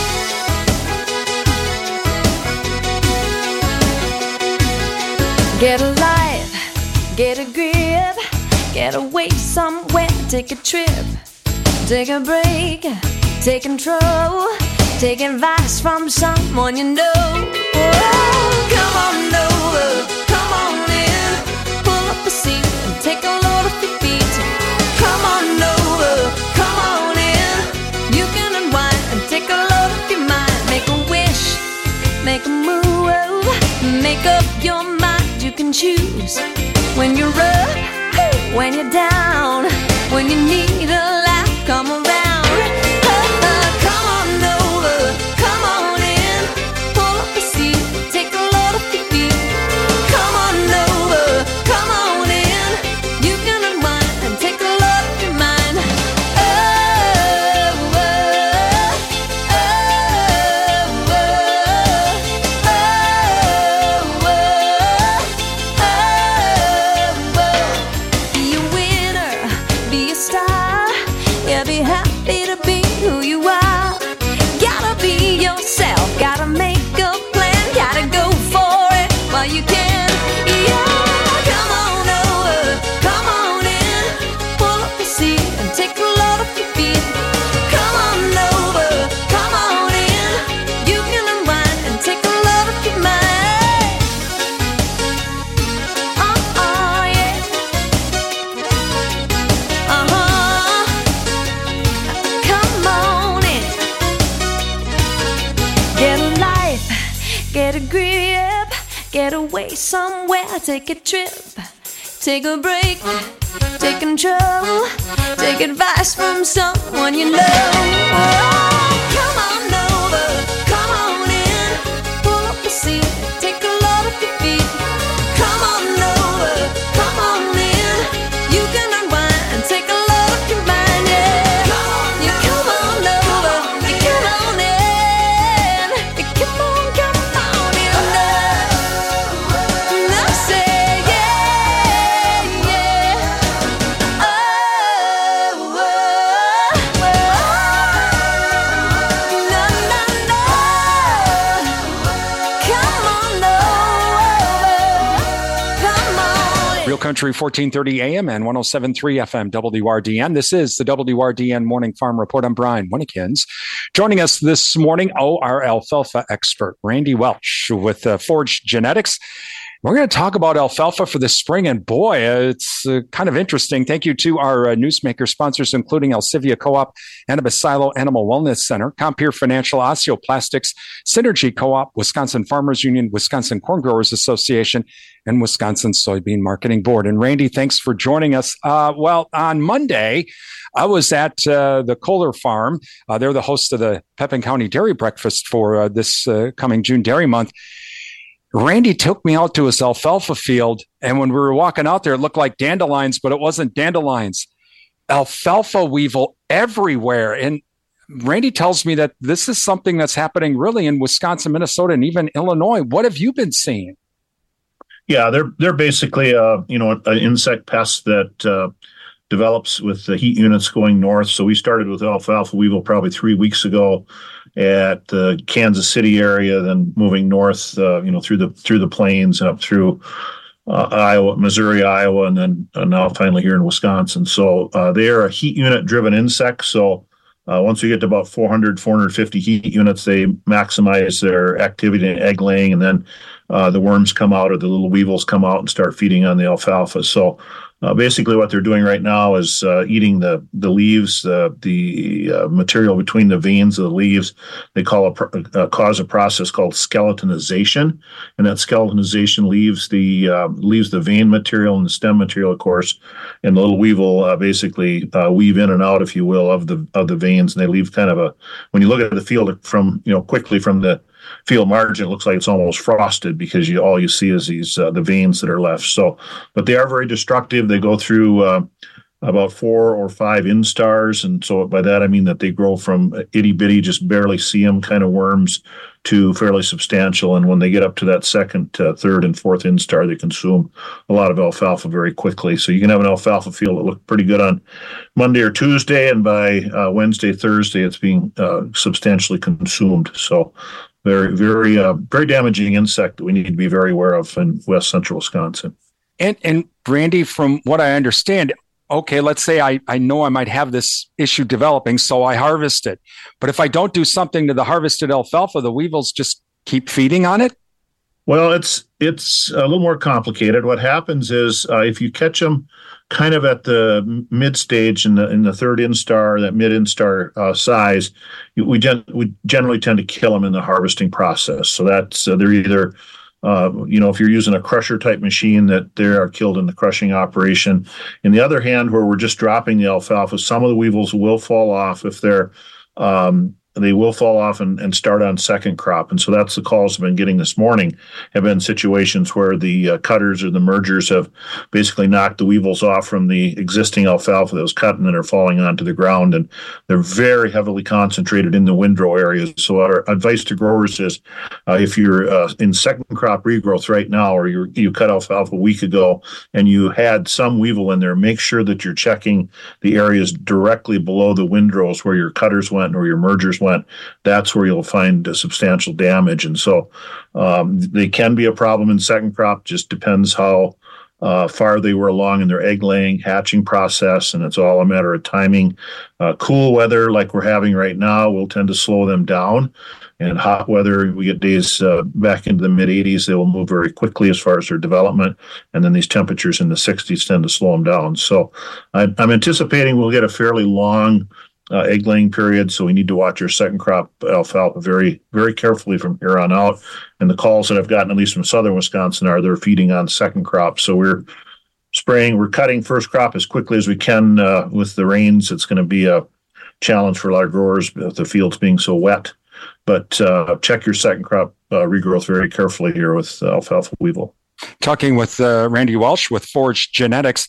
Get a life, get a grip, get away somewhere, take a trip, take a break, take control, take advice from someone you know. Oh, come on over, come on in, pull up a seat and take a load off your feet. Come on over, come on in, you can unwind and take a load off your mind. Make a wish, make a move, make up your mind. You can choose when you're up, when you're down, when you need a laugh, come around. Uh, uh, come on over, come on in, pull up a seat, take a load off your feet. Come on over, come on in, you can unwind and take a load off your mind. Oh, oh, oh, oh, oh, oh, oh. Be a winner, be a star, yeah, be happy to be who you are. Gotta be yourself, gotta make a plan, gotta go for it while you can. Yeah, come on over, come on in, pull up a seat and take a load off your feet. Come on over, come on in, you can unwind and take a load off your mind. Uh-uh, yeah. Uh-huh. Come on in. Get a life, get a grip, get away somewhere, take a trip, take a break, take control, take advice from someone you know. Oh, come on over, come on in, pull up a seat, take a load off your feet. Come on over, come on in, you can unwind and take a load off your mind. Yeah, you come on over, you come on in, you come on, come on in. And I say yeah, yeah. Oh, oh, oh. No, no, no. Come on over, come on. Real Country, fourteen thirty A M and one oh seven point three F M, W R D N. This is the W R D N Morning Farm Report. I'm Brian Winnekins. Joining us this morning, oh, our alfalfa expert, Randy Welch with uh, Forge Genetics. We're going to talk about alfalfa for the spring, and boy, uh, it's uh, kind of interesting. Thank you to our uh, newsmaker sponsors, including Alcivia Co-op, Anabasilo Animal Wellness Center, Compeer Financial, Osteoplastics, Synergy Co-op, Wisconsin Farmers Union, Wisconsin Corn Growers Association, and Wisconsin Soybean Marketing Board. And Randy, thanks for joining us. Uh, well, on Monday, I was at uh, the Kohler Farm. Uh, they're the host of the Pepin County Dairy Breakfast for uh, this uh, coming June Dairy Month. Randy took me out to his alfalfa field, and when we were walking out there, it looked like dandelions, but it wasn't dandelions. alfalfa weevil everywhere. And Randy tells me that this is something that's happening really in Wisconsin, Minnesota, and even Illinois. What have you been seeing? Yeah, they're they're basically uh, you know an insect pest that uh, develops with the heat units going north. So we started with alfalfa weevil probably three weeks ago at the Kansas City area, then moving north, uh, you know, through the through the plains and up through uh, Iowa, Missouri, Iowa, and then uh, now finally here in Wisconsin. So uh, they are a heat unit driven insect. So uh, once we get to about four hundred, four hundred fifty heat units, they maximize their activity in egg laying, and then uh, the worms come out or the little weevils come out and start feeding on the alfalfa. So Uh, basically, what they're doing right now is uh, eating the the leaves, uh, the uh, material between the veins of the leaves. They call a, pr- uh, cause a process called skeletonization, and that skeletonization leaves the uh, leaves the vein material and the stem material, of course, and the little weevil uh, basically uh, weave in and out, if you will, of the of the veins, and they leave kind of a. When you look at the field from you know quickly from the field margin, it looks like it's almost frosted because you all you see is these uh, the veins that are left. So, but they are very destructive. They go through uh, about four or five instars, and so by that I mean that they grow from itty bitty, just barely see them kind of worms, to fairly substantial. And when they get up to that second, uh, third, and fourth instar, they consume a lot of alfalfa very quickly. So you can have an alfalfa field that looked pretty good on Monday or Tuesday, and by uh, Wednesday, Thursday, it's being uh, substantially consumed. So. Very, very, uh, very damaging insect that we need to be very aware of in west central Wisconsin. And and Randy, from what I understand, okay, let's say I, I know I might have this issue developing, so I harvest it. But if I don't do something to the harvested alfalfa, the weevils just keep feeding on it? Well, it's it's a little more complicated. What happens is uh, if you catch them kind of at the mid stage in the in the third instar, that mid instar uh, size, we gen- we generally tend to kill them in the harvesting process. So that's uh, they're either uh, you know if you're using a crusher type machine, that they are killed in the crushing operation. In the other hand, where we're just dropping the alfalfa, some of the weevils will fall off if they're um, they will fall off and, and start on second crop. And so that's the calls I've been getting this morning, have been situations where the uh, cutters or the mergers have basically knocked the weevils off from the existing alfalfa that was cut and then are falling onto the ground. And they're very heavily concentrated in the windrow areas. So our advice to growers is uh, if you're uh, in second crop regrowth right now, or you you cut alfalfa a week ago and you had some weevil in there, make sure that you're checking the areas directly below the windrows where your cutters went or your mergers went. That's where you'll find uh, substantial damage. And so um, they can be a problem in second crop, just depends how uh, far they were along in their egg laying, hatching process, and it's all a matter of timing. Uh, cool weather like we're having right now will tend to slow them down. And hot weather, we get days uh, back into the mid eighties, they will move very quickly as far as their development. And then these temperatures in the sixties tend to slow them down. So I, I'm anticipating we'll get a fairly long Uh, egg laying period, so we need to watch our second crop alfalfa very, very carefully from here on out. And the calls that I've gotten, at least from southern Wisconsin, are they're feeding on second crop. So we're spraying, we're cutting first crop as quickly as we can uh, with the rains. It's going to be a challenge for a lot of growers with the fields being so wet. But uh, check your second crop uh, regrowth very carefully here with uh, alfalfa weevil. Talking with uh, Randy Welsh with Forage Genetics.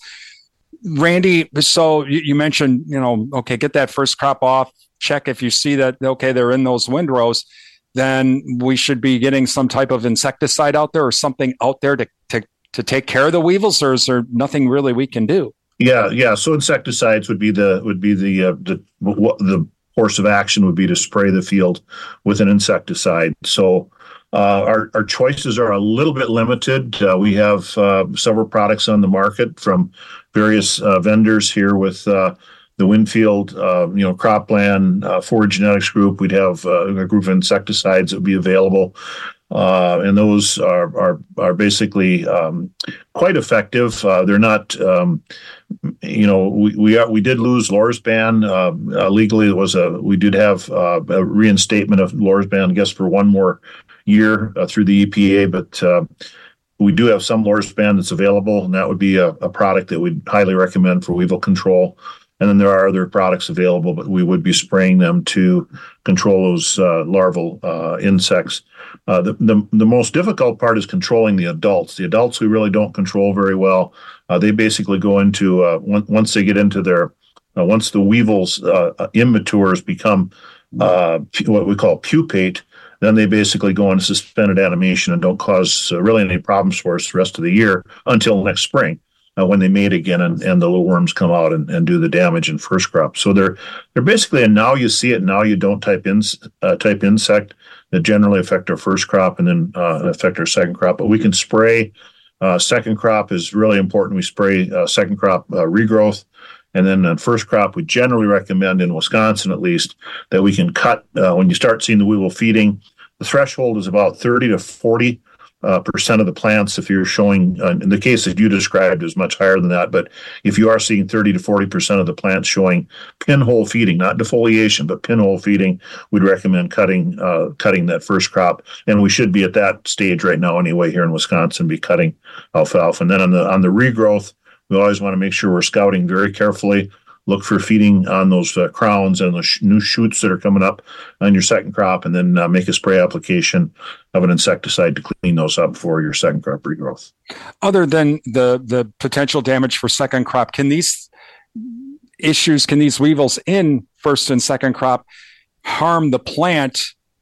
Randy, so you, you mentioned, you know, okay, get that first crop off, check if you see that, okay, they're in those windrows, then we should be getting some type of insecticide out there or something out there to, to, to take care of the weevils, or is there nothing really we can do? Yeah, yeah. So insecticides would be the, would be the, uh, the, the course of action would be to spray the field with an insecticide. So Uh, our, our choices are a little bit limited. Uh, we have uh, several products on the market from various uh, vendors here with uh, the Winfield, uh, you know, Cropland, uh, Forage Genetics Group. We'd have uh, a group of insecticides that would be available. Uh, and those are are, are basically um, quite effective. Uh, they're not, um, you know, we we, are, we did lose Lorsban uh, uh, legally. It was a we did have uh, a reinstatement of Lorsban, I guess, for one more year uh, through the E P A, but uh, we do have some Lorsban that's available, and that would be a, a product that we'd highly recommend for weevil control. And then there are other products available, but we would be spraying them to control those uh, larval uh, insects. Uh, the, the the most difficult part is controlling the adults. The adults we really don't control very well. Uh, they basically go into, uh, one, once they get into their Uh, once the weevils uh, immatures become uh, what we call pupate, then they basically go into suspended animation and don't cause uh, really any problems for us the rest of the year until next spring. Uh, when they mate again and, and the little worms come out and, and do the damage in first crop. So they're they're basically a now you see it, now you don't type in uh, type insect that generally affect our first crop and then uh, affect our second crop. But we can spray. Uh, second crop is really important. We spray uh, second crop uh, regrowth. And then on first crop, we generally recommend, in Wisconsin at least, that we can cut uh, when you start seeing the weevil feeding. The threshold is about thirty to forty Uh, percent of the plants. If you're showing, uh, in the case that you described, is much higher than that. But if you are seeing thirty to forty percent of the plants showing pinhole feeding, not defoliation, but pinhole feeding, we'd recommend cutting uh, cutting that first crop. And we should be at that stage right now anyway here in Wisconsin, be cutting alfalfa. And then on the on the regrowth, we always want to make sure we're scouting very carefully. Look for feeding on those uh, crowns and the sh- new shoots that are coming up on your second crop, and then uh, make a spray application of an insecticide to clean those up for your second crop regrowth. Other than the the potential damage for second crop, can these issues, can these weevils in first and second crop harm the plant,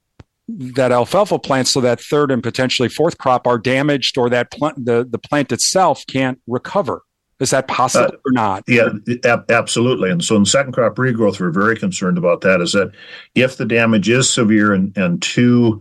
that alfalfa plant, so that third and potentially fourth crop are damaged, or that plant, the, the plant itself can't recover? Is that possible uh, or not? Yeah, ab- absolutely. And so in second crop regrowth, we're very concerned about that, is that if the damage is severe and, and too,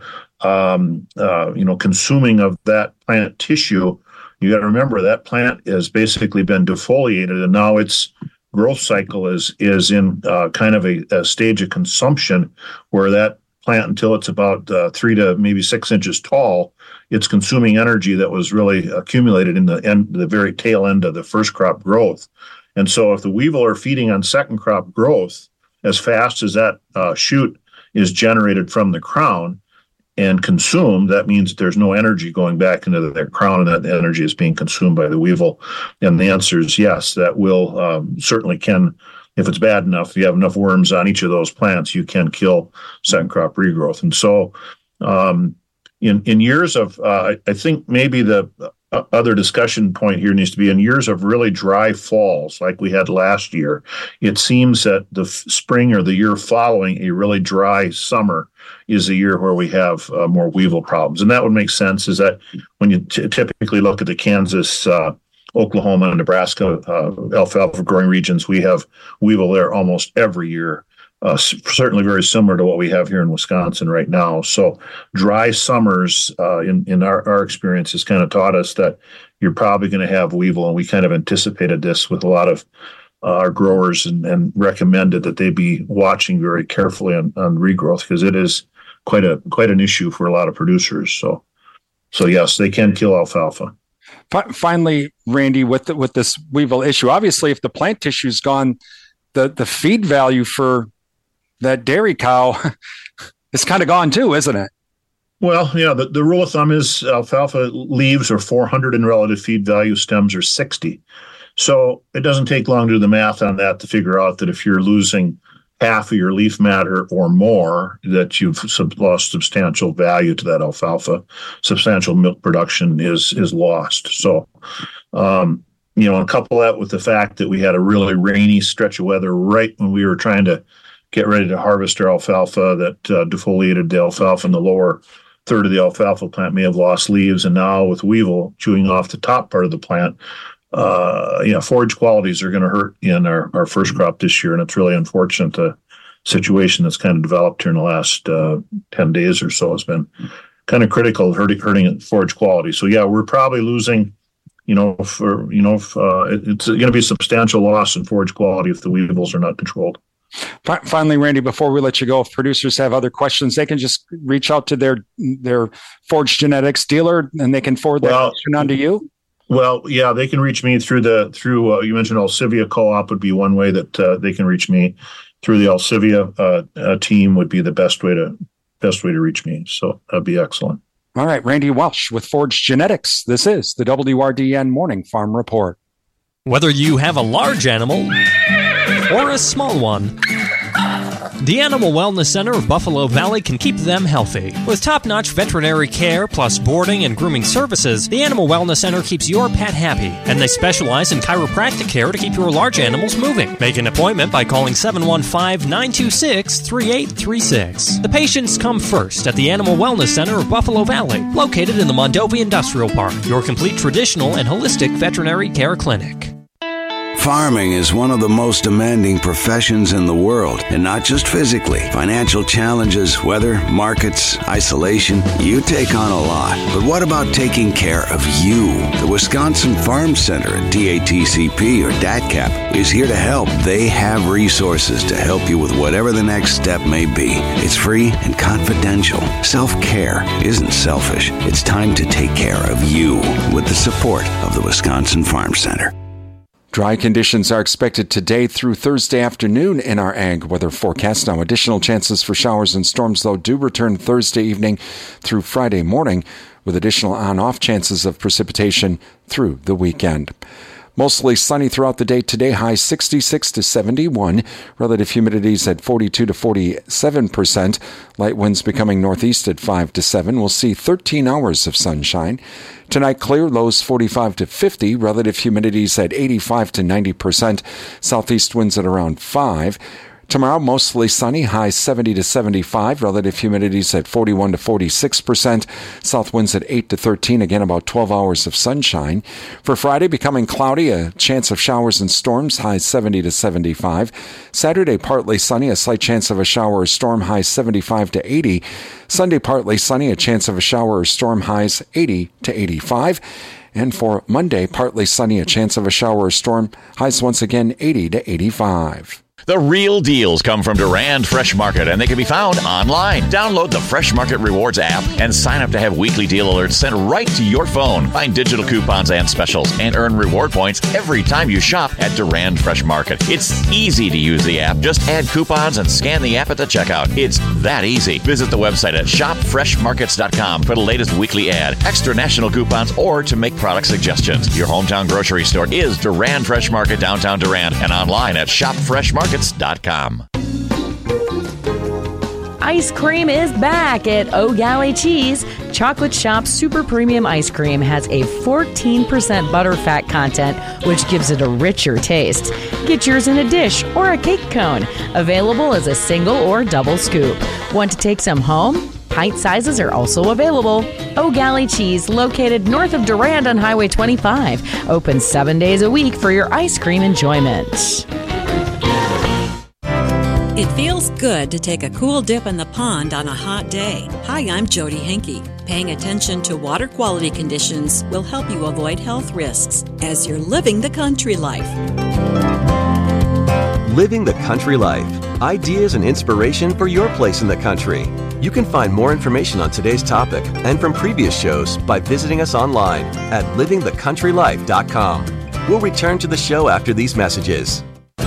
um, uh, you know, consuming of that plant tissue, you got to remember that plant has basically been defoliated, and now its growth cycle is, is in uh, kind of a, a stage of consumption where that plant, until it's about uh, three to maybe six inches tall, it's consuming energy that was really accumulated in the end, the very tail end of the first crop growth. And so if the weevil are feeding on second crop growth as fast as that uh, shoot is generated from the crown and consumed, that means that there's no energy going back into their crown, and that energy is being consumed by the weevil. And the answer is yes, that will um, certainly can. If it's bad enough, if you have enough worms on each of those plants, you can kill second crop regrowth. And so um, in, in years of, uh, I think maybe the other discussion point here needs to be in years of really dry falls like we had last year, it seems that the f- spring or the year following a really dry summer is a year where we have uh, more weevil problems. And that would make sense, is that when you t- typically look at the Kansas, uh, Oklahoma and Nebraska uh, alfalfa growing regions, we have weevil there almost every year, uh, s- certainly very similar to what we have here in Wisconsin right now. So dry summers, uh, in, in our, our experience, has kind of taught us that you're probably going to have weevil, and we kind of anticipated this with a lot of uh, our growers and, and recommended that they be watching very carefully on, on regrowth, because it is quite a quite an issue for a lot of producers. So, so yes, they can kill alfalfa. Finally, Randy, with the, with this weevil issue, obviously, if the plant tissue's gone, the, the feed value for that dairy cow is kind of gone too, isn't it? Well, yeah, the, the rule of thumb is alfalfa leaves are four hundred in relative feed value, stems are sixty. So it doesn't take long to do the math on that to figure out that if you're losing half of your leaf matter or more, that you've sub- lost substantial value to that alfalfa. Substantial milk production is is lost. So, um, you know, and couple that with the fact that we had a really rainy stretch of weather right when we were trying to get ready to harvest our alfalfa, that uh, defoliated the alfalfa, and the lower third of the alfalfa plant may have lost leaves. And now with weevil chewing off the top part of the plant, Uh, yeah, forage qualities are going to hurt in our, our first crop this year, and it's really unfortunate. The situation that's kind of developed here in the last uh, ten days or so has been kind of critical, hurting hurting forage quality. So yeah, we're probably losing, you know, for you know, if, uh, it, it's going to be a substantial loss in forage quality if the weevils are not controlled. Finally, Randy, before we let you go, if producers have other questions, they can just reach out to their their Forage Genetics dealer, and they can forward that well, question on to you. Well, yeah, they can reach me through the through uh, you mentioned Alcivia Co-op would be one way that uh, they can reach me. Through the Alcivia uh, uh, team would be the best way to best way to reach me. So that'd be excellent. All right, Randy Welsh with Forage Genetics. This is the W R D N Morning Farm Report. Whether you have a large animal or a small one, The Animal Wellness Center of Buffalo Valley can keep them healthy. With top-notch veterinary care plus boarding and grooming services, the Animal Wellness Center keeps your pet happy, and they specialize in chiropractic care to keep your large animals moving. Make an appointment by calling seven one five, nine two six, three eight three six. The patients come first at the Animal Wellness Center of Buffalo Valley, located in the Mondovi Industrial Park, your complete traditional and holistic veterinary care clinic. Farming is one of the most demanding professions in the world, and not just physically. Financial challenges, weather, markets, isolation, you take on a lot. But what about taking care of you? The Wisconsin Farm Center at D A T C P or D A T C A P is here to help. They have resources to help you with whatever the next step may be. It's free and confidential. Self-care isn't selfish. It's time to take care of you with the support of the Wisconsin Farm Center. Dry conditions are expected today through Thursday afternoon in our ag weather forecast. Now, additional chances for showers and storms, though, do return Thursday evening through Friday morning, with additional on-off chances of precipitation through the weekend. Mostly sunny throughout the day today, high sixty-six to seventy-one. Relative humidities at forty-two to forty-seven percent. Light winds becoming northeast at five to seven. We'll see thirteen hours of sunshine. Tonight, clear, lows forty-five to fifty. Relative humidities at eighty-five to ninety percent. Southeast winds at around five. Tomorrow, mostly sunny, high seventy to seventy-five, relative humidities at forty-one to forty-six percent, south winds at eight to thirteen, again about twelve hours of sunshine. For Friday, becoming cloudy, a chance of showers and storms, high seventy to seventy-five. Saturday, partly sunny, a slight chance of a shower or storm, high seventy-five to eighty. Sunday, partly sunny, a chance of a shower or storm, highs eighty to eighty-five. And for Monday, partly sunny, a chance of a shower or storm, highs once again eighty to eighty-five. The real deals come from Durand Fresh Market, and they can be found online. Download the Fresh Market Rewards app and sign up to have weekly deal alerts sent right to your phone. Find digital coupons and specials and earn reward points every time you shop at Durand Fresh Market. It's easy to use the app. Just add coupons and scan the app at the checkout. It's that easy. Visit the website at shop fresh markets dot com for the latest weekly ad, extra national coupons, or to make product suggestions. Your hometown grocery store is Durand Fresh Market, downtown Durand, and online at shop fresh markets dot com. Ice cream is back at O'Galley Cheese. Chocolate Shop Super Premium Ice Cream has a fourteen percent butter fat content, which gives it a richer taste. Get yours in a dish or a cake cone. Available as a single or double scoop. Want to take some home? Pint sizes are also available. O'Galley Cheese, located north of Durand on Highway twenty-five. Open seven days a week for your ice cream enjoyment. It feels good to take a cool dip in the pond on a hot day. Hi, I'm Jody Henke. Paying attention to water quality conditions will help you avoid health risks as you're living the country life. Living the country life. Ideas and inspiration for your place in the country. You can find more information on today's topic and from previous shows by visiting us online at living the country life dot com. We'll return to the show after these messages.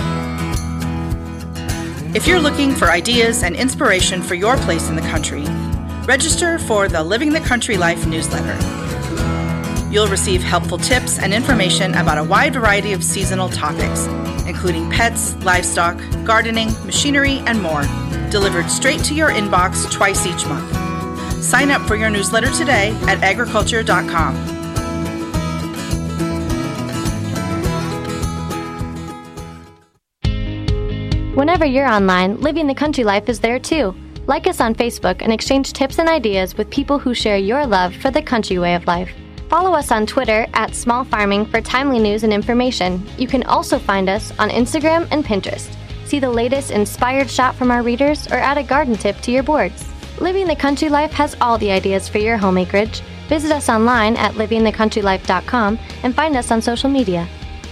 If you're looking for ideas and inspiration for your place in the country, register for the Living the Country Life newsletter. You'll receive helpful tips and information about a wide variety of seasonal topics, including pets, livestock, gardening, machinery, and more, delivered straight to your inbox twice each month. Sign up for your newsletter today at agriculture dot com. Whenever you're online, Living the Country Life is there too. Like us on Facebook and exchange tips and ideas with people who share your love for the country way of life. Follow us on Twitter at Small Farming for timely news and information. You can also find us on Instagram and Pinterest. See the latest inspired shot from our readers or add a garden tip to your boards. Living the Country Life has all the ideas for your home acreage. Visit us online at living the country life dot com and find us on social media.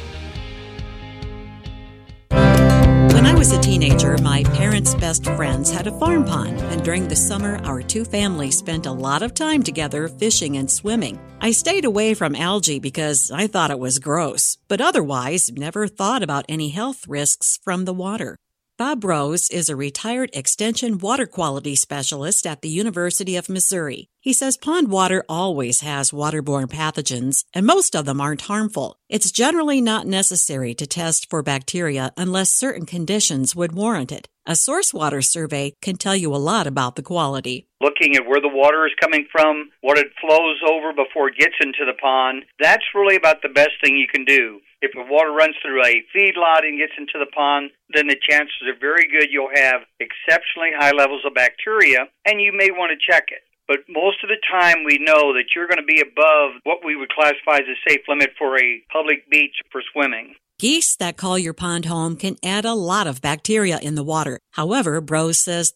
When I was a teenager, my parents' best friends had a farm pond, and during the summer, our two families spent a lot of time together fishing and swimming. I stayed away from algae because I thought it was gross, but otherwise never thought about any health risks from the water. Bob Rose is a retired extension water quality specialist at the University of Missouri. He says pond water always has waterborne pathogens, and most of them aren't harmful. It's generally not necessary to test for bacteria unless certain conditions would warrant it. A source water survey can tell you a lot about the quality. Looking at where the water is coming from, what it flows over before it gets into the pond, that's really about the best thing you can do. If the water runs through a feedlot and gets into the pond, then the chances are very good you'll have exceptionally high levels of bacteria, and you may want to check it. But most of the time we know that you're going to be above what we would classify as a safe limit for a public beach for swimming. Geese that call your pond home can add a lot of bacteria in the water. However, Brose says